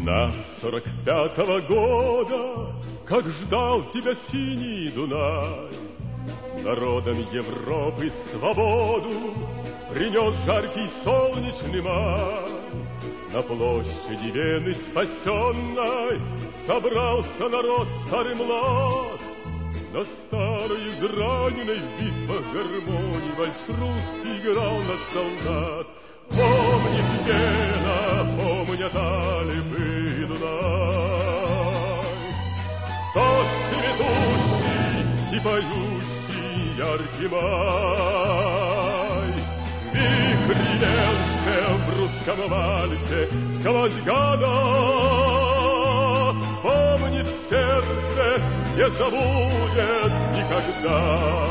Весна 45-го года, как ждал тебя синий Дунай, народам Европы свободу принес жаркий солнечный май. На площади Вены спасенной собрался народ старый млад. На старой израненной в битвах гармонии вальс русский играл над солдат. Помнит Вена, помнят Альпы и Дунай, тот цветущий и поющий яркий май. Вихрь лился в русском вальсе сквозь года, помнит сердце, не забудет никогда.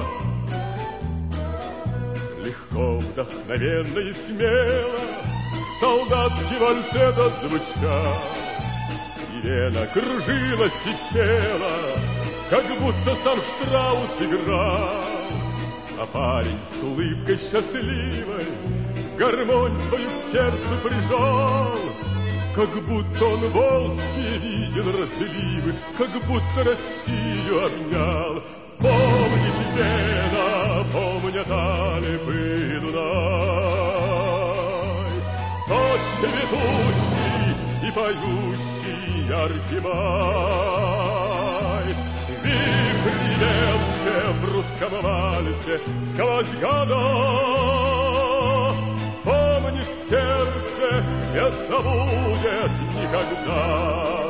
Легко, вдохновенно и смело солдатский вальс этот звучал, и Вена кружилась и пела, как будто сам Штраус играл. А парень с улыбкой счастливой гармонь свою к сердцу прижал, как будто он волжские видел разливы, как будто Россию обнял. Помнит Вена, помнят Альпы и Дунай, тот цветущий и поющий яркий май. Вихрь лился в русском вальсе сквозь года, помнит сердце, не забудет никогда.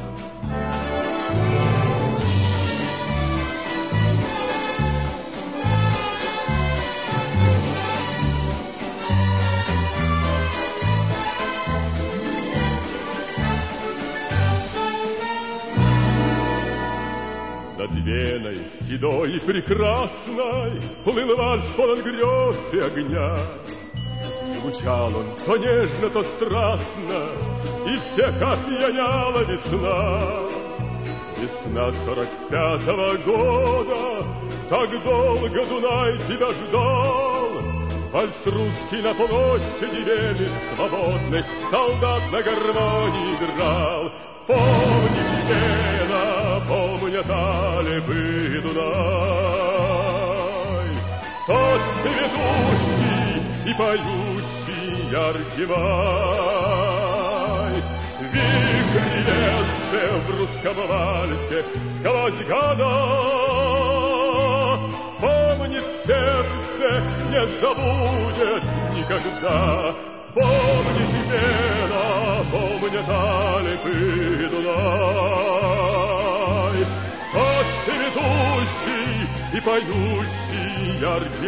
Над Веной седой и прекрасной плыл вальс полон грез и огня. Звучал он то нежно, то страстно, и всех опьяняла весна. Весна 45-го года, так долго Дунай тебя ждал. Вальс русский на площади Вены свободной солдат на гармонии играл. Помнит Вена, помнят Альпы и Дунай, тот цветущий и поющий яркий май. Вихрь лился в русском вальсе сквозь года, помнит сердце, не забудет никогда. Помнит Вена, помнят Альпы и Дунай, тот цветущий и поющий яркий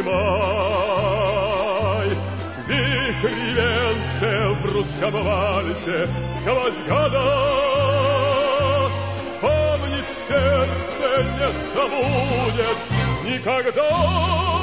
май. Вихрь лился в русском вальсе сквозь года, помнит сердце, не забудет никогда.